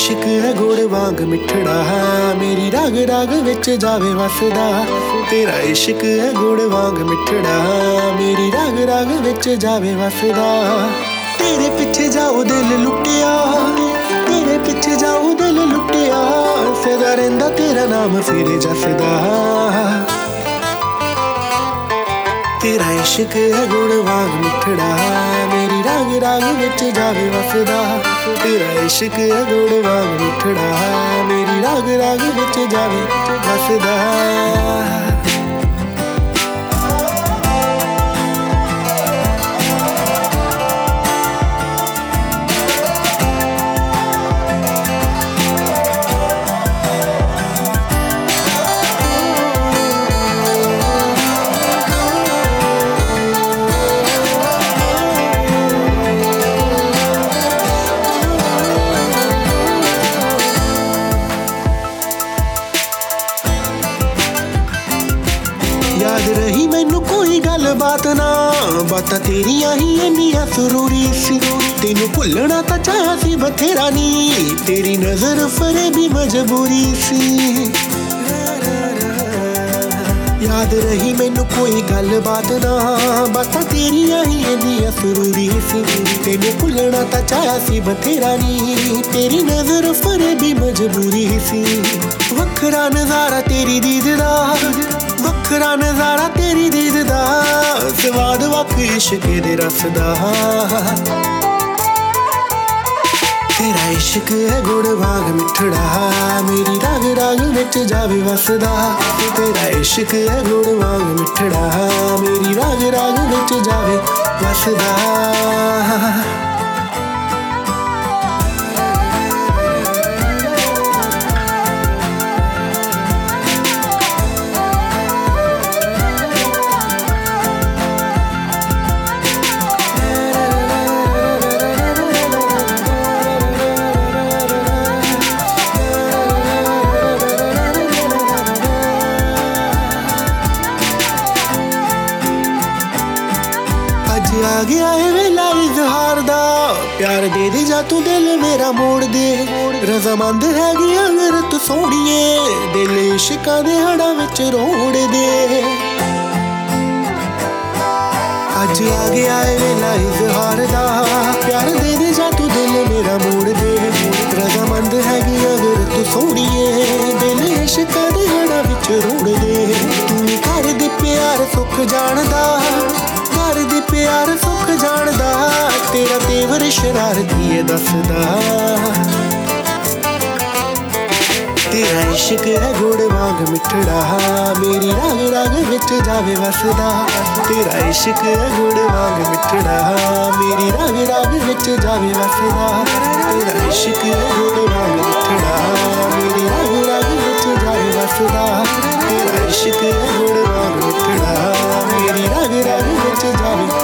इश्क है गुड़ वांग मिठड़ा मेरी राग राग विच जावे वसदा। तेरा इश्क है गुड़ वांग मिठड़ा मेरी राग राग विच जावे वसदा। तेरे पिछे जाओ दिल लुटिया, तेरे पिछे जाओ दिल लुटिया, सदा रहिंदा तेरा नाम फिर जसदा। तेरा इश्क है गुड़ वांग मिठड़ा मेरी राग राग विच जावे वसदा। तेरा इश्क है गुड़ वांग मिठड़ा मेरी राग राग विच जावे वसदा। याद रही मैनू कोई गल बात ना, बातां तेरियां ही इन्नियां जरूरी सी। तेनू भुलना तां चाहा सी बथेरा नी, तेरी नजर फरे भी मजबूरी सी। याद रही मैनू कोई गल बात ना, बातां तेरियां ही इन्नियां जरूरी सी। तेनू भुलना तां चाहा सी बथेरा नी, तेरी नजर फरे भी मजबूरी सी। वखरा नज़ारा तेरी दीद दा, वखरा नज़ारा तेरी दीद दा, स्वाद वख इश्क दे रस दा। तेरा इश्क है गुड़ वांग मिठड़ा मेरी राग राग विच जावे वसदा। तेरा इश्क है गुड़ वांग मिठड़ा मेरी राग राग विच जावे वसदा। आ गया है वेला इजहार दा, प्यार दे दे जा तू दिल मेरा मोड़ दे। रजामंद हैगी अगर तू सोहणीए, दिल इश्कां दे हड़ां विच रोड़ दे। अज आ गया है वेला इजहार दा, प्यार दे दे जा तू दिल मेरा मोड़ दे। रजामंद हैगी अगर तू सोहणीए, दिल इश्कां दे हड़ां विच रोड़ दे। तू घर दे प्यार सुख जानदा, घर दे प्यार सुख जानदा, तेरा तेवर शरारती है दसदा। तेरा इश्क है गुड़ वांग मिठड़ा मेरी राग राग विच जावे वसदा। तेरा इश्क है गुड़ वांग मिठड़ा मेरी राग राग विच जावे वसदा। तेरा इश्क है गुड़ वांग मिठड़ा मेरी राग राग विच जावे वसदा। तेरा इश्क है गुड़ वांग मिठड़ा मेरी राग राग विच जावे